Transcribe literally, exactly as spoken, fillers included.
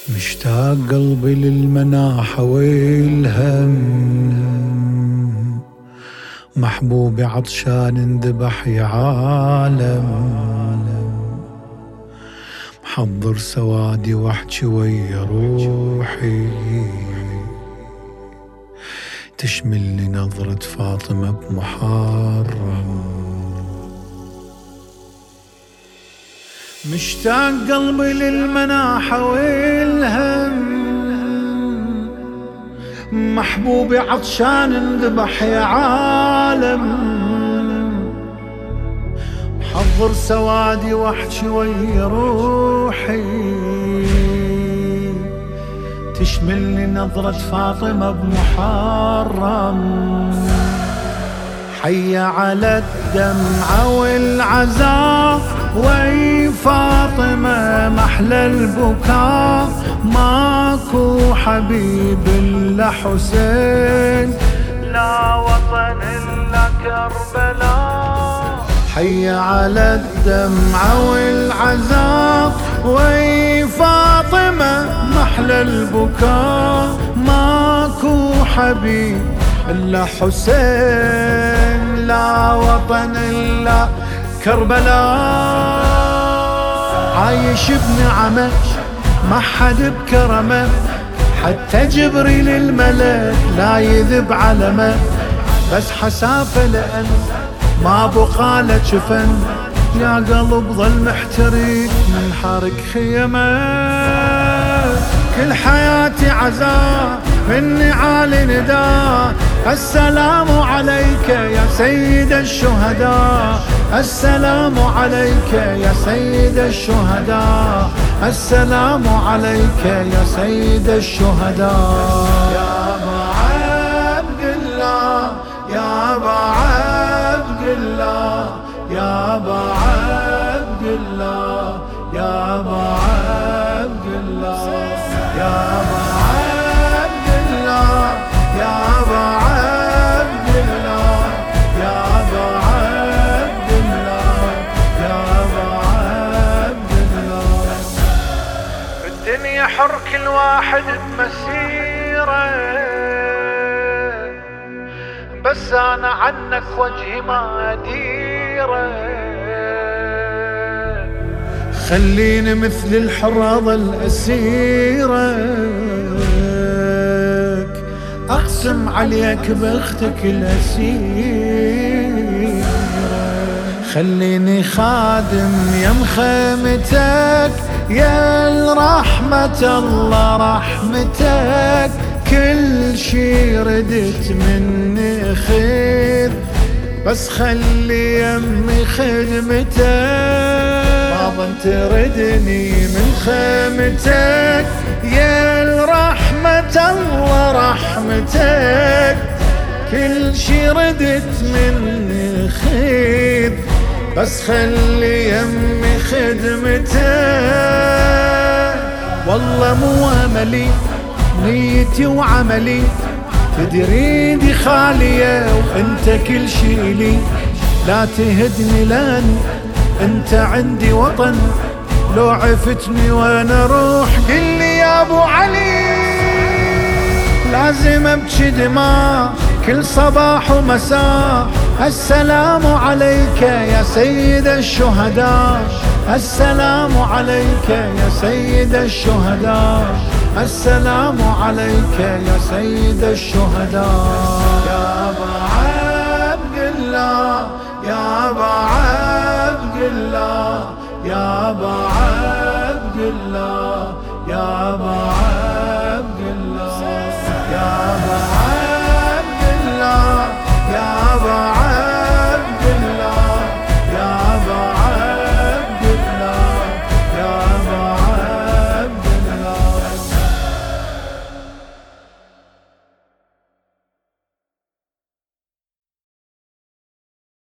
مشتاق قلبي للمناحة والهم، محبوبي عطشان انذبح يا عالم، محضر سوادي واحجي ويا روحي، تشملني نظرة فاطمة بمحرم. مشتاق قلبي للمناحة والهم، محبوبي عطشان انذبح يا عالم، محضر سوادي واحجي ويا روحي، تشملني نظرة فاطمة بمحرم. حي على الدمعة والعزاء وي فاطمة محلى البكاء، ماكو حبيب إلا حسين، لا وطن إلا كربلاء. حي على الدمعة والعزاء وي فاطمة محلى البكاء، ماكو حبيب إلا حسين، لا وطن إلا كربلاء. عايش بنعمة ما حد بكرمه، حتى جبريل الملك لا يذب علمه، بس حسافة لأن ما بقى له جفن، يا قلب ظل محترق من حرق خيمه. كل حياتي عزاء مني عالي نداء، السلام عليك يا سيد الشهداء، السلام عليك يا سيد الشهداء، السلام عليك يا سيد الشهداء. يا أبا عبد الله يا أبا عبد الله يا أبا عبد الله يا أبا عبد الله يا أبا عبد الله يا أبا عبد الله يا أبا عبد الله يا أبا عبد الله. الدنيا حر كل واحد بمسيره، بس أنا عنك وجهي ما أديره، خليني مثل الحرة ظل أسيرك، أقسم عليك بأختك الأسيرة، خليني خادم يم خيمتك يا الرحمة الله رحمتك، كل شي ردت مني خير، بس خلي يمي خدمتك، ما تردني من خيمتك يا الرحمة الله رحمتك، كل شي ردت مني خير، بس خلي يمي خدمتك. والله مو املي نيتي وعملي، تدري دي خالية وانت كل شي لي، لا تهدني لان انت عندي وطن، لو عفتني وانا اروح قلي يا ابو علي، لازم ابكي دماء كل صباح ومساء. السلام عليك يا سيد الشهداء، السلام عليك يا سيد الشهداء، السلام عليك يا سيد الشهداء. يا أبا عبد الله يا أبا عبد الله يا أبا